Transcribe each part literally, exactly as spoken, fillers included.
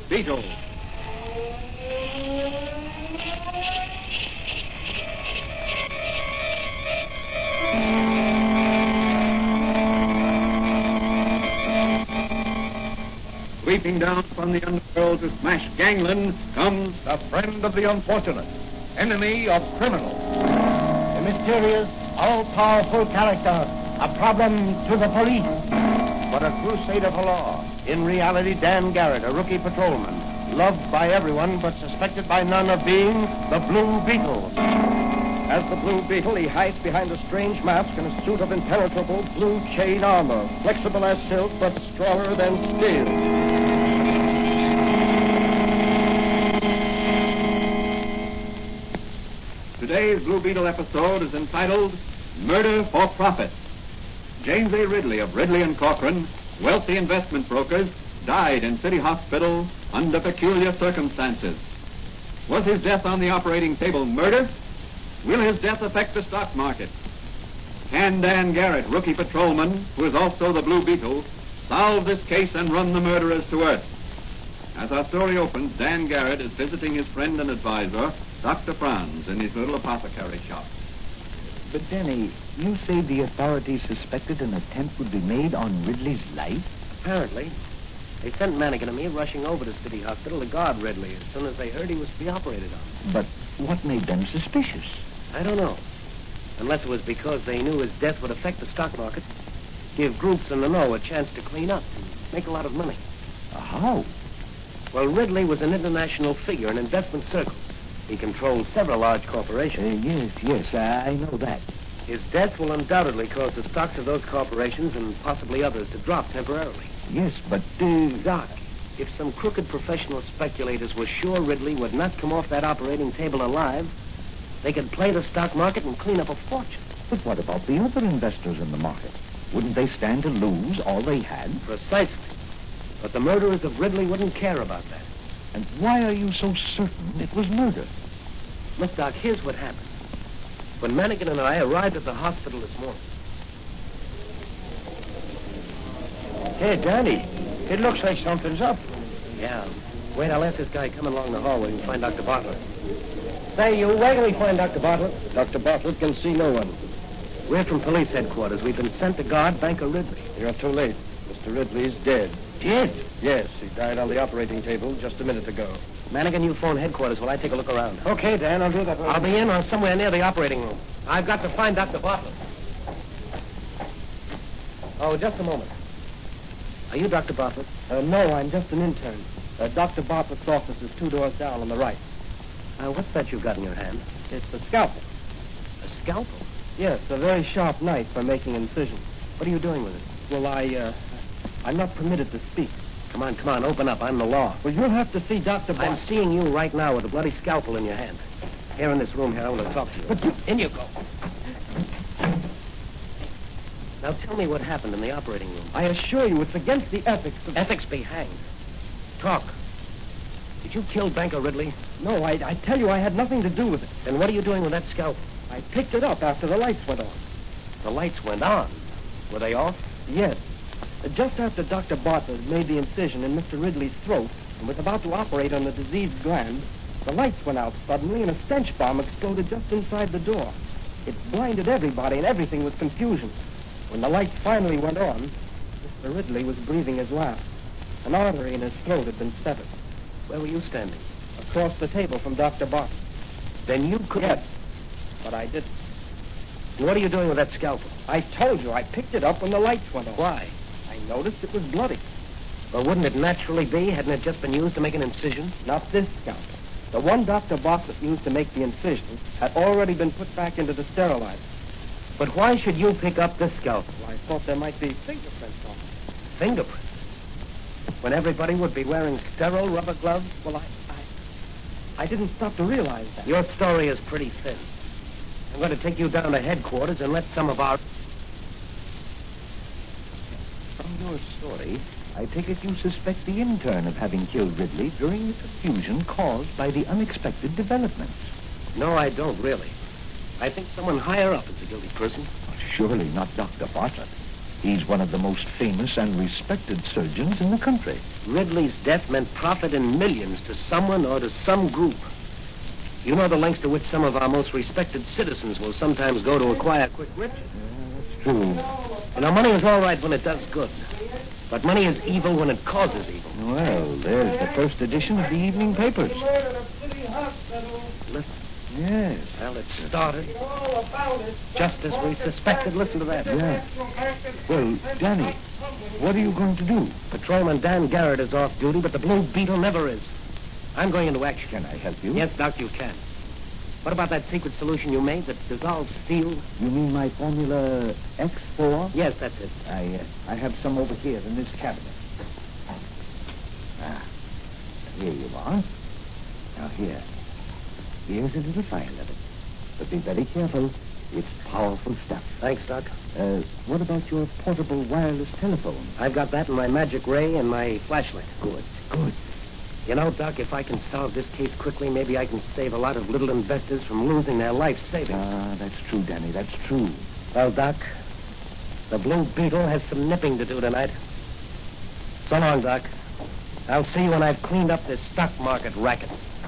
Beetle. Sweeping down from the underworld to smash gangland comes the friend of the unfortunate, enemy of criminals. A mysterious, all-powerful character, a problem to the police. But a crusader for law. In reality, Dan Garrett, a rookie patrolman, loved by everyone but suspected by none of being the Blue Beetle. As the Blue Beetle, he hides behind a strange mask in a suit of impenetrable blue chain armor, flexible as silk but stronger than steel. Today's Blue Beetle episode is entitled Murder for Profit. James A. Ridley of Ridley and Corcoran, wealthy investment brokers, died in City Hospital under peculiar circumstances. Was his death on the operating table murder? Will his death affect the stock market? Can Dan Garrett, rookie patrolman, who is also the Blue Beetle, solve this case and run the murderers to earth? As our story opens, Dan Garrett is visiting his friend and advisor, Doctor Franz, in his little apothecary shop. But, Danny, you say the authorities suspected an attempt would be made on Ridley's life? Apparently. They sent Mannigan and me rushing over to City Hospital to guard Ridley as soon as they heard he was to be operated on. But what made them suspicious? I don't know. Unless it was because they knew his death would affect the stock market, give groups in the know a chance to clean up and make a lot of money. Uh, how? Well, Ridley was an international figure in investment circles. He controlled several large corporations. Uh, yes, yes, I, I know that. His death will undoubtedly cause the stocks of those corporations and possibly others to drop temporarily. Yes, but, uh... Doc, if some crooked professional speculators were sure Ridley would not come off that operating table alive, they could play the stock market and clean up a fortune. But what about the other investors in the market? Wouldn't they stand to lose all they had? Precisely. But the murderers of Ridley wouldn't care about that. And why are you so certain it was murder? Look, Doc, here's what happened. When Mannigan and I arrived at the hospital this morning. Hey, Danny, it looks like something's up. Yeah. Wait, I'll ask this guy coming along the hallway and find Doctor Bartlett. Say, you wait till we find Doctor Bartlett. Doctor Bartlett can see no one. We're from police headquarters. We've been sent to guard Banker Ridley. You're too late. Mister Ridley's dead. Dead? Yes, he died on the operating table just a minute ago. Mannigan, you phone headquarters while I take a look around. Okay, Dan, I'll do that. I'll be in or somewhere near the operating room. I've got to find Doctor Bartlett. Oh, just a moment. Are you Doctor Bartlett? Uh, no, I'm just an intern. Uh, Doctor Bartlett's office is two doors down on the right. Uh, what's that you've got in your hand? It's a scalpel. A scalpel? Yes, a very sharp knife for making incisions. What are you doing with it? Well, I, uh, I'm not permitted to speak. Come on, come on, open up. I'm the law. Well, you'll have to see Doctor Bartlett. I'm seeing you right now with a bloody scalpel in your hand. Here in this room here, I want to talk to you. But you... In you go. Now tell me what happened in the operating room. I assure you, it's against the ethics of... Ethics be hanged. Talk. Did you kill Banker Ridley? No, I, I tell you, I had nothing to do with it. Then what are you doing with that scalpel? I picked it up after the lights went on. The lights went on. Were they off? Yes. Uh, just after Doctor Bartlett made the incision in Mister Ridley's throat and was about to operate on the diseased gland, the lights went out suddenly and a stench bomb exploded just inside the door. It blinded everybody and everything was confusion. When the lights finally went on, Mister Ridley was breathing his last. An artery in his throat had been severed. Where were you standing? Across the table from Doctor Bartlett. Then you could... Yes, but I didn't. And what are you doing with that scalpel? I told you, I picked it up when the lights went on. Why? I noticed it was bloody. Well, wouldn't it naturally be? Hadn't it just been used to make an incision? Not this scalpel. The one Doctor Bartlett used to make the incision had already been put back into the sterilizer. But why should you pick up this scalpel? Well, I thought there might be fingerprints on it. Fingerprints? When everybody would be wearing sterile rubber gloves? Well, I, I, I didn't stop to realize that. Your story is pretty thin. I'm going to take you down to headquarters and let some of our... From your story, I take it you suspect the intern of having killed Ridley during the confusion caused by the unexpected developments. No, I don't, really. I think someone higher up is the guilty person. Surely not Doctor Bartlett. He's one of the most famous and respected surgeons in the country. Ridley's death meant profit in millions to someone or to some group. You know the lengths to which some of our most respected citizens will sometimes go to acquire quick riches. Yeah, that's true. You know, money is all right when it does good. But money is evil when it causes evil. Well, there's the first edition of the evening papers. Listen. Yes. Well, it started just as we suspected. Listen to that. Yeah. Well, Danny, what are you going to do? Patrolman Dan Garrett is off duty, but the Blue Beetle never is. I'm going into action. Can I help you? Yes, Doc, you can. What about that secret solution you made that dissolves steel? You mean my Formula X four? Yes, that's it. I uh, I have some over here in this cabinet. Ah, here you are. Now here. Here's a little file of it. But be very careful. It's powerful stuff. Thanks, Doc. Uh, what about your portable wireless telephone? I've got that in my magic ray and my flashlight. Good, good. You know, Doc, if I can solve this case quickly, maybe I can save a lot of little investors from losing their life savings. Ah, that's true, Danny. That's true. Well, Doc, the Blue Beetle has some nipping to do tonight. So long, Doc. I'll see you when I've cleaned up this stock market racket.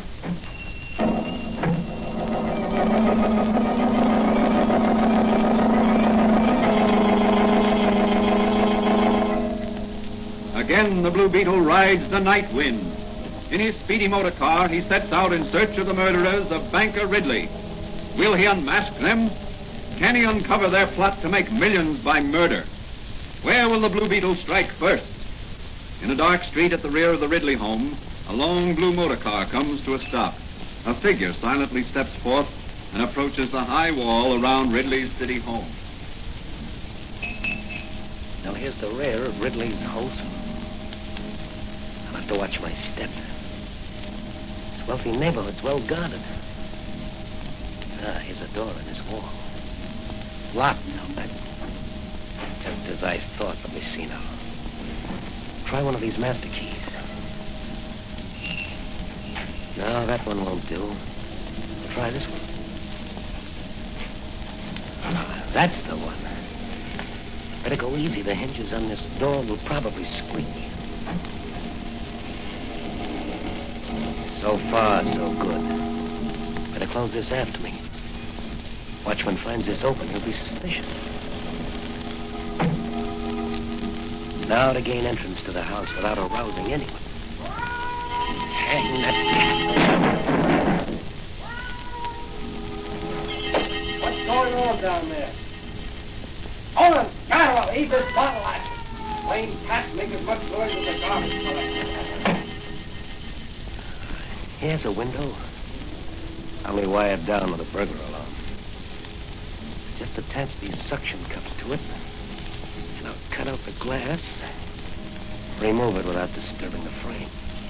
Again, the Blue Beetle rides the night wind. In his speedy motor car, he sets out in search of the murderers of Banker Ridley. Will he unmask them? Can he uncover their plot to make millions by murder? Where will the Blue Beetle strike first? In a dark street at the rear of the Ridley home, a long blue motor car comes to a stop. A figure silently steps forth and approaches the high wall around Ridley's city home. Now, here's the rear of Ridley's house. I'll have to watch my step. This wealthy neighborhood's well guarded. Ah, here's a door in this wall. Locked, I'll bet. Just as I thought. Let me see now. Try one of these master keys. No, that one won't do. I'll try this one. Ah, that's the one. Better go easy. The hinges on this door will probably squeak. So far, so good. Better close this after me. Watchman finds this open, he'll be suspicious. Now to gain entrance to the house without arousing anyone. Hang that. What's going on down there? Owen, Skylar, leave this bottle out. Plain cat make as much noise as a garbage collector. Here's a window. Only wired down with a burglar alarm. Just attach these suction cups to it, and I'll cut out the glass, remove it without disturbing the frame.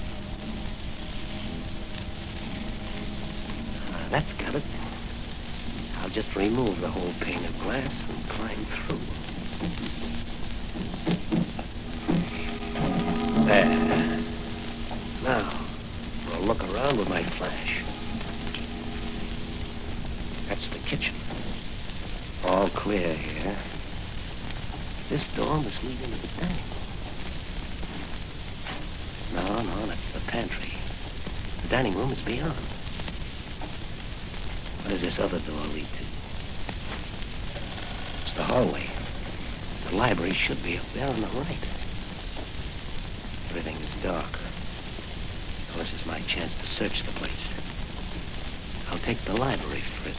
Ah, that's got it. I'll just remove the whole pane of glass and climb through. There. Now, I'll look around with my flash. That's the kitchen. All clear here. This door must lead into the dining room. No, no, that's the pantry. The dining room is beyond. Where does this other door lead to? It's the hallway. The library should be up there on the right. Everything is dark. Well, this is my chance to search the place. I'll take the library first.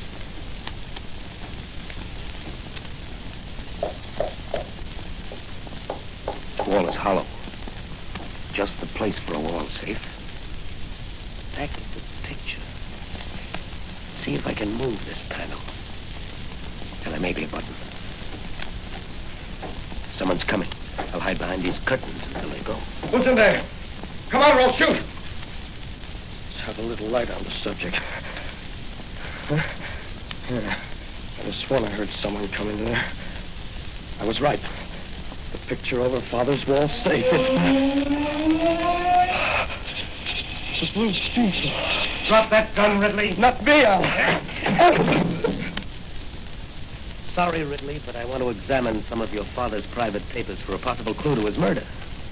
The wall is hollow. Just the place for a wall safe. Back at the picture. See if I can move this panel. And there may be a button. Someone's coming. I'll hide behind these curtains until they go. Who's in there? Come on, or I'll shoot. Let's have a little light on the subject. Huh? Yeah. I just sworn I heard someone come in there. I was right. The picture over Father's wall safe. It's... It's Blue Beetle. Drop that gun, Ridley. Not me. I'll... sorry, Ridley, but I want to examine some of your father's private papers for a possible clue to his murder.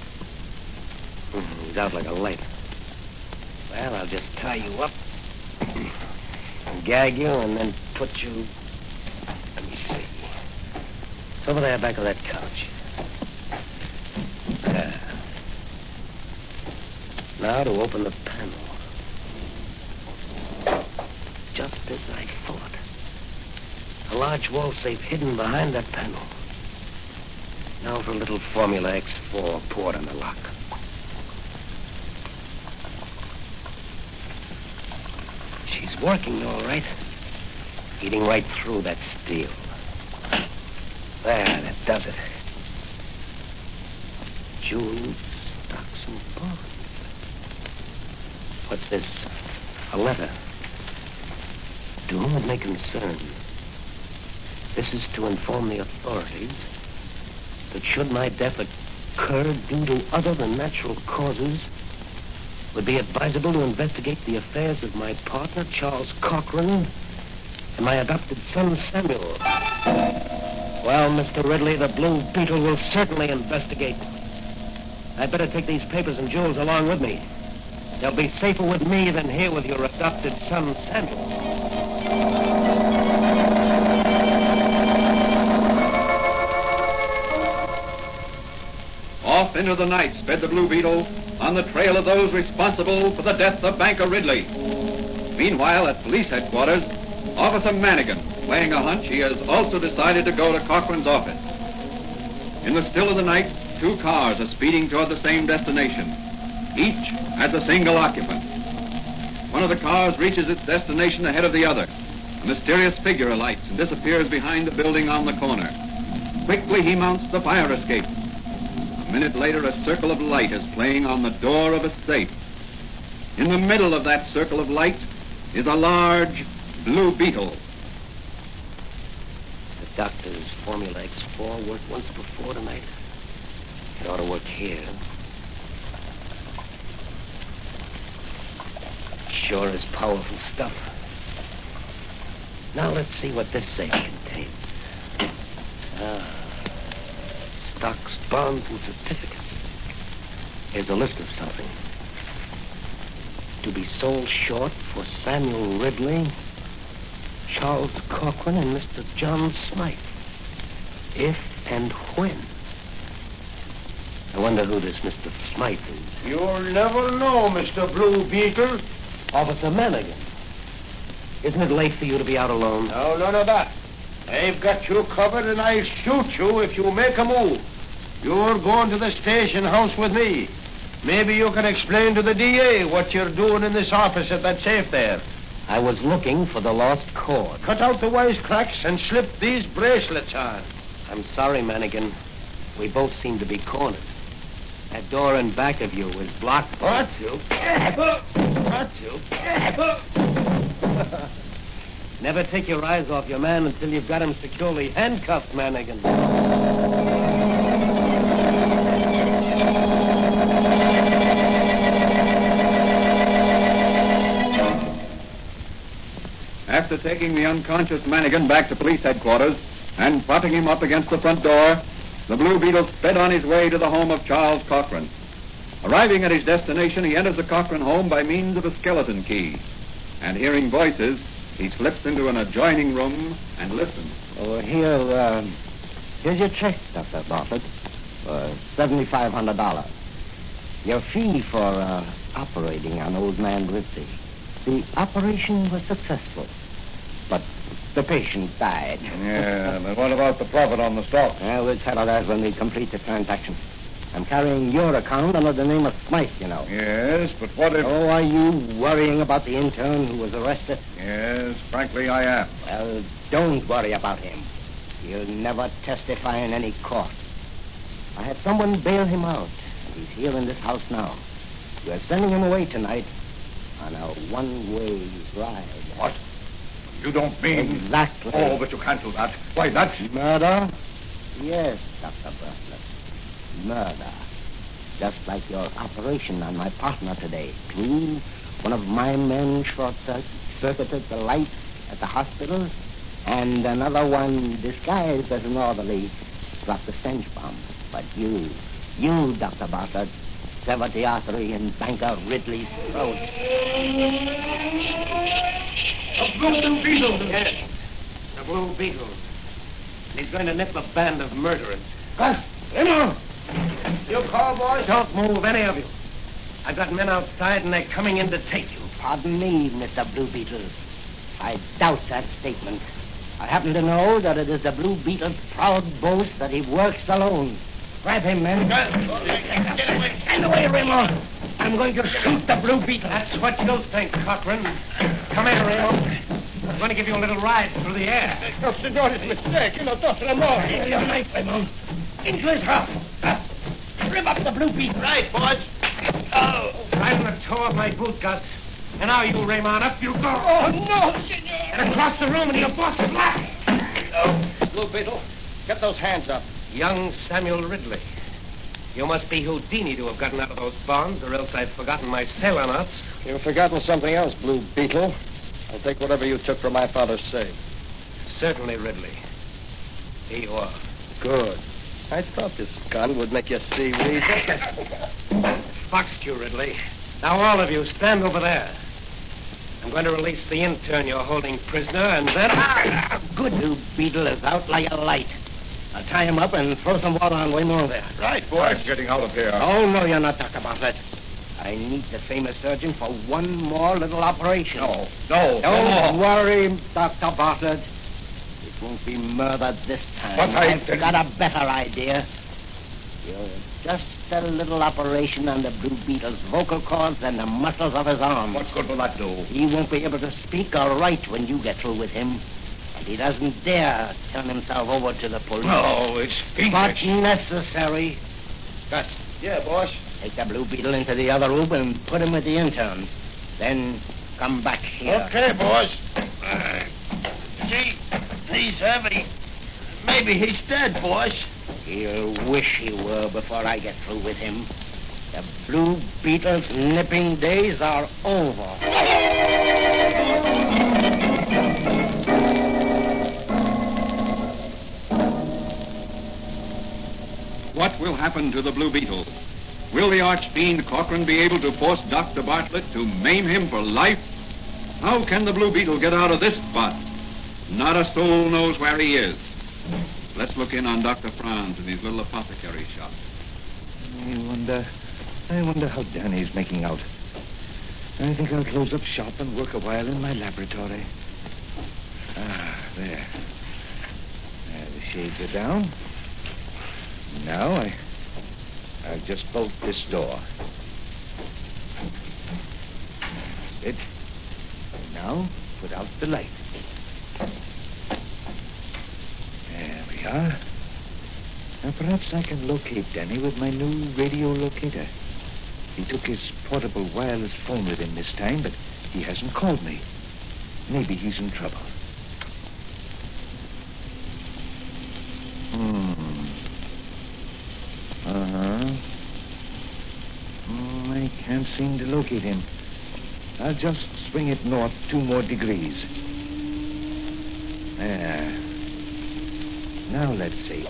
He's out like a light. Well, I'll just tie you up and gag you and then put you... Let me see. It's over there back of that couch. There. Now to open the panel. Just as I thought. A large wall safe hidden behind that panel. Now for a little Formula X four poured on the lock. She's working all right. Eating right through that steel. There, that does it. Jewels, stocks, and bonds. What's this? A letter. To whom it may concern. This is to inform the authorities that should my death occur due to other than natural causes, it would be advisable to investigate the affairs of my partner, Charles Cochran, and my adopted son, Samuel. Well, Mister Ridley, the Blue Beetle will certainly investigate. I'd better take these papers and jewels along with me. They'll be safer with me than here with your adopted son, Samuel. Off into the night sped the Blue Beetle on the trail of those responsible for the death of Banker Ridley. Meanwhile, at police headquarters, Officer Manigan, playing a hunch, he has also decided to go to Cochran's office. In the still of the night, two cars are speeding toward the same destination. Each has a single occupant. One of the cars reaches its destination ahead of the other. A mysterious figure alights and disappears behind the building on the corner. Quickly he mounts the fire escape. A minute later, a circle of light is playing on the door of a safe. In the middle of that circle of light is a large Blue Beetle. The doctor's Formula X four worked once before tonight. It ought to work here. Sure is powerful stuff. Now let's see what this safe contains. Ah, stocks, bonds, and certificates. Here's a list of something. To be sold short for Samuel Ridley, Charles Cochran, and Mister John Smythe. If and when. I wonder who this Mister Smythe is. You'll never know, Mister Blue Beetle. Officer Manigan. Isn't it late for you to be out alone? No, none of that. I've got you covered, and I'll shoot you if you make a move. You're going to the station house with me. Maybe you can explain to the D A what you're doing in this office at that safe there. I was looking for the lost cord. Cut out the wisecracks and slip these bracelets on. I'm sorry, Manigan. We both seem to be cornered. That door in back of you is blocked. What? You? What? You? Never take your eyes off your man until you've got him securely handcuffed, Manigan. After taking the unconscious Manigan back to police headquarters and propping him up against the front door, the Blue Beetle sped on his way to the home of Charles Cochran. Arriving at his destination, he enters the Cochran home by means of a skeleton key. And hearing voices, he slips into an adjoining room and listens. Oh, here, uh, here's your check, Doctor Bartlett, for seventy-five hundred dollars. Your fee for uh, operating on old man Ridley. The operation was successful, but the patient died. Yeah, but what about the profit on the stock? Well, we'll settle that when we complete the transaction. I'm carrying your account under the name of Smythe, you know. Yes, but what if... Oh, are you worrying about the intern who was arrested? Yes, frankly, I am. Well, don't worry about him. He'll never testify in any court. I had someone bail him out, and he's here in this house now. We're sending him away tonight on a one-way ride. What? You don't mean... Exactly. Oh, but you can't do that. Why, that's... Murder? Yes, Doctor Bartlett. Murder. Just like your operation on my partner today. True, one of my men short-circuited the light at the hospital, And another one disguised as an orderly dropped a stench bomb. But you, you, Doctor Bartlett, severed the artery in Banker Ridley's throat. A blue beetle. Yes, the blue beetle. He's going to nip a band of murderers. Huh? Remo! You call, boys? Don't move, any of you. I've got men outside, and they're coming in to take you. Pardon me, Mister Blue Beetle. I doubt that statement. I happen to know that it is the Blue Beetle's proud boast that he works alone. Grab him, men. Get away. Stand away, Remo. I'm going to shoot the Blue Beetle. That's what you think, Cochran. Come here, Remo. I'm going to give you a little ride through the air. No, senor, it's a mistake. You know, dos Ramon. Here, your knife, Remo. Into his mouth. Rip up the Blue Beetle. Right, boys. Oh. Right in the toe of my boot guts. And now you, Raymond, up you go. Oh, no, senor. And across the room, and you'll bust flat. Oh. Blue Beetle, get those hands up. Young Samuel Ridley. You must be Houdini to have gotten out of those bonds, or else I've forgotten my sailor knots. You've forgotten something else, Blue Beetle. I'll take whatever you took from my father's safe. Certainly, Ridley. Here you are. Good. I thought this gun would make you see reason. Foxed you, Ridley. Now, all of you, stand over there. I'm going to release the intern you're holding prisoner, and then... Ah, good Blue Beetle is out like a light. I'll tie him up and throw some water on Waymore there. Right, boys. Getting out of here. Oh, no, you're not, Doctor Bartlett. I need the famous surgeon for one more little operation. No, no, Don't no. worry, Doctor Bartlett. It won't be murder this time. But I I've think- got a better idea. You're just a little operation on the Blue Beetle's vocal cords and the muscles of his arms. What good will that do? He won't be able to speak or write when you get through with him. And he doesn't dare turn himself over to the police. No, it's But fiendish. necessary. Gus. Yeah, boss. Take the Blue Beetle into the other room and put him with the intern. Then come back here. Okay, boss. Uh, gee, he's heavy. Maybe he's dead, boss. He'll wish he were before I get through with him. The Blue Beetle's nipping days are over. What will happen to the Blue Beetle? Will the Archfiend Corcoran be able to force Doctor Bartlett to maim him for life? How can the Blue Beetle get out of this spot? Not a soul knows where he is. Let's look in on Doctor Franz in his little apothecary shop. I wonder, I wonder how Danny's making out. I think I'll close up shop and work a while in my laboratory. Ah, there. There, the shades are down. Now I, I'll just bolt this door. That's it. And now put out the light. There we are. Now perhaps I can locate Danny with my new radio locator. He took his portable wireless phone with him this time, but he hasn't called me. Maybe he's in trouble. Hmm. Uh-huh. Oh, I can't seem to locate him. I'll just swing it north two more degrees. There. Now let's see.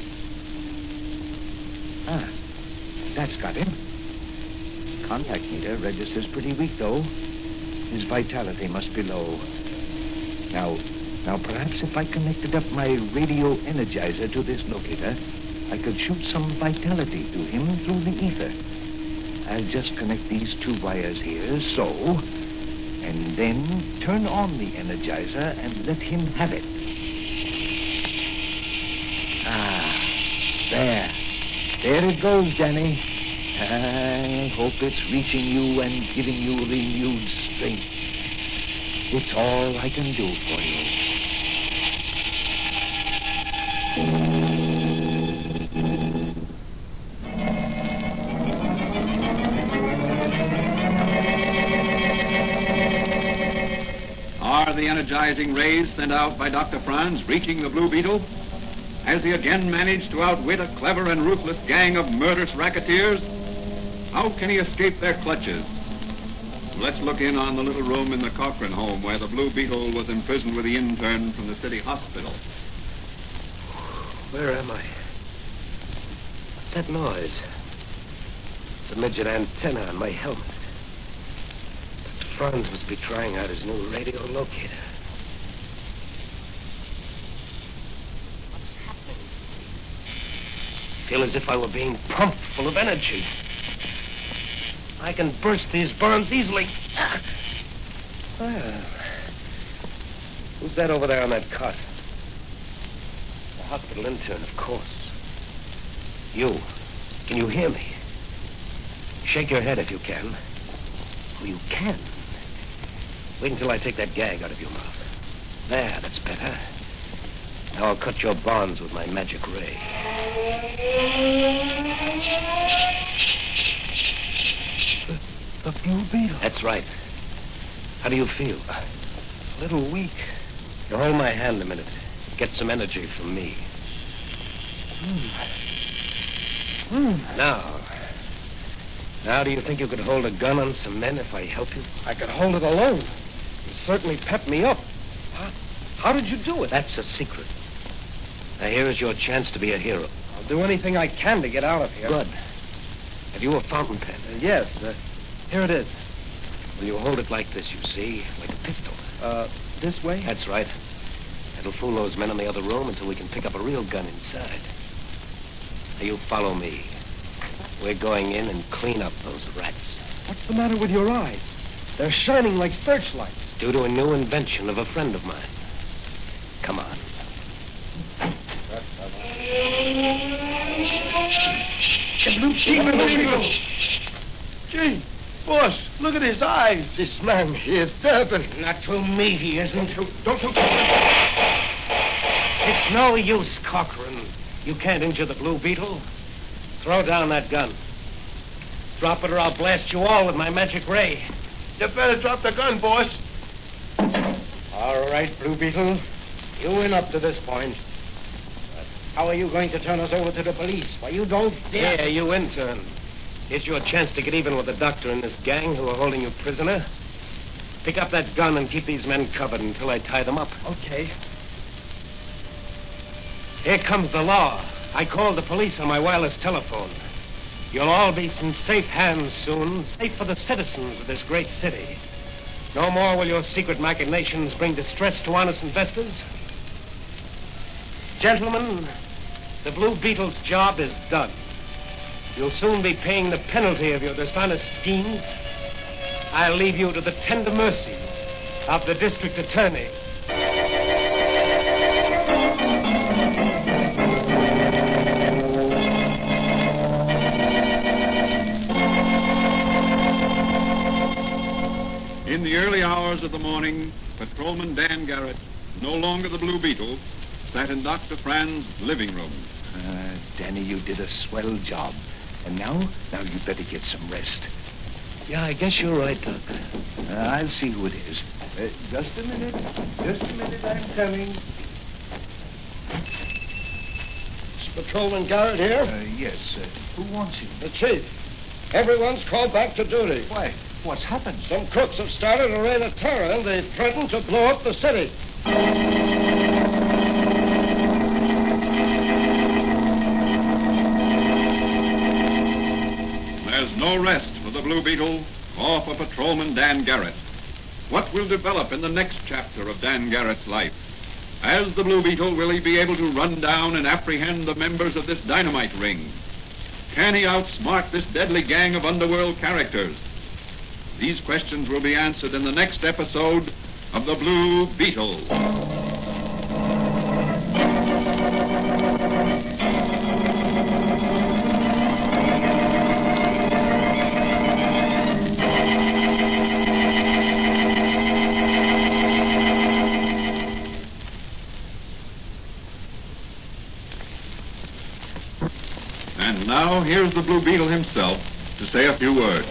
Ah, that's got him. Contact meter registers pretty weak, though. His vitality must be low. Now, now perhaps if I connected up my radio energizer to this locator, I could shoot some vitality to him through the ether. I'll just connect these two wires here, so, and then turn on the energizer and let him have it. Ah, there. There it goes, Danny. I hope it's reaching you and giving you renewed strength. It's all I can do for you. Are the energizing rays sent out by Doctor Franz reaching the Blue Beetle? Has he again managed to outwit a clever and ruthless gang of murderous racketeers? How can he escape their clutches? Let's look in on the little room in the Cochran home where the Blue Beetle was imprisoned with the intern from the city hospital. Where am I? What's that noise? It's a midget antenna on my helmet. Doctor Franz must be trying out his new radio locator. What's happening? I feel as if I were being pumped full of energy. I can burst these bombs easily. Ah. Well, who's that over there on that cot? The hospital intern, of course. You. Can you hear me? Shake your head if you can. Oh, you can. Wait until I take that gag out of your mouth. There, that's better. Now I'll cut your bonds with my magic ray. The, the Blue Beetle. That's right. How do you feel? A little weak. You hold my hand a minute. Get some energy from me. Mm. Mm. Now. Now, do you think you could hold a gun on some men if I help you? I could hold it alone. You certainly pepped me up. How, how did you do it? That's a secret. Now, here is your chance to be a hero. I'll do anything I can to get out of here. Good. Have you a fountain pen? Uh, yes. Uh, here it is. Will you hold it like this, you see? Like a pistol. Uh, this way? That's right. It'll fool those men in the other room until we can pick up a real gun inside. Now, you follow me. We're going in and clean up those rats. What's the matter with your eyes? They're shining like searchlights. Due to a new invention of a friend of mine. Come on. Gee, boss, look at his eyes. This man, he is terrible. Not to me, he isn't. Don't you... It's no use, Cochran. You can't injure the Blue Beetle. Throw down that gun. Drop it or I'll blast you all with my magic ray. You better drop the gun, boss. All right, Blue Beetle. You win up to this point. But how are you going to turn us over to the police? Why, you don't dare... Yeah, you intern. Here's your chance to get even with the doctor and this gang who are holding you prisoner. Pick up that gun and keep these men covered until I tie them up. Okay. Here comes the law. I called the police on my wireless telephone. You'll all be in safe hands soon, safe for the citizens of this great city. No more will your secret machinations bring distress to honest investors. Gentlemen, the Blue Beetle's job is done. You'll soon be paying the penalty of your dishonest schemes. I'll leave you to the tender mercies of the district attorney. In the early hours of the morning, Patrolman Dan Garrett, no longer the Blue Beetle, sat in Doctor Franz's living room. Uh, Danny, you did a swell job. And now, now you'd better get some rest. Yeah, I guess you're right, Doc. Uh, I'll see who it is. Uh, just a minute. Just a minute, I'm coming. Is Patrolman Garrett here? Uh, yes. Uh, who wants him? The chief. Everyone's called back to duty. Why? What's happened? Some crooks have started a reign of terror, and they threaten to blow up the city. There's no rest for the Blue Beetle or for Patrolman Dan Garrett. What will develop in the next chapter of Dan Garrett's life? As the Blue Beetle, will he be able to run down and apprehend the members of this dynamite ring? Can he outsmart this deadly gang of underworld characters? These questions will be answered in the next episode of The Blue Beetle. And now, here's the Blue Beetle himself to say a few words.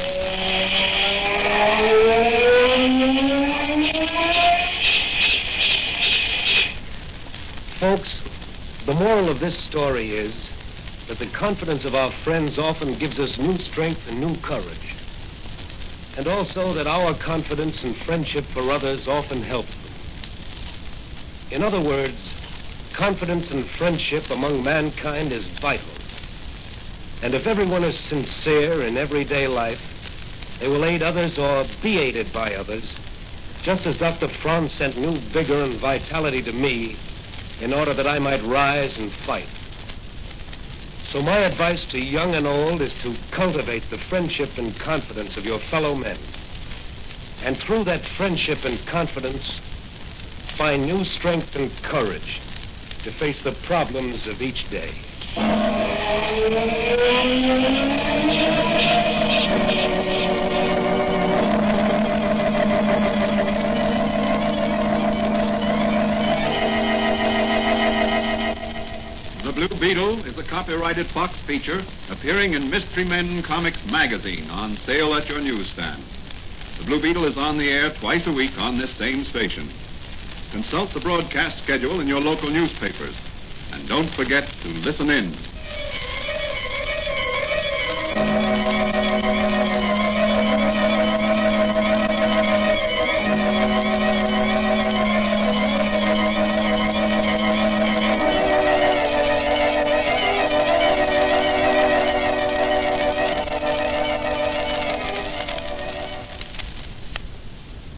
Folks, the moral of this story is that the confidence of our friends often gives us new strength and new courage. and also that our confidence and friendship for others often helps them. In other words, confidence and friendship among mankind is vital. And if everyone is sincere in everyday life, they will aid others or be aided by others, just as Doctor Franz sent new vigor and vitality to me in order that I might rise and fight. So my advice to young and old is to cultivate the friendship and confidence of your fellow men. And through that friendship and confidence, find new strength and courage to face the problems of each day. The Blue Beetle is a copyrighted Fox feature appearing in Mystery Men Comics magazine on sale at your newsstand. The Blue Beetle is on the air twice a week on this same station. Consult the broadcast schedule in your local newspapers. And don't forget to listen in.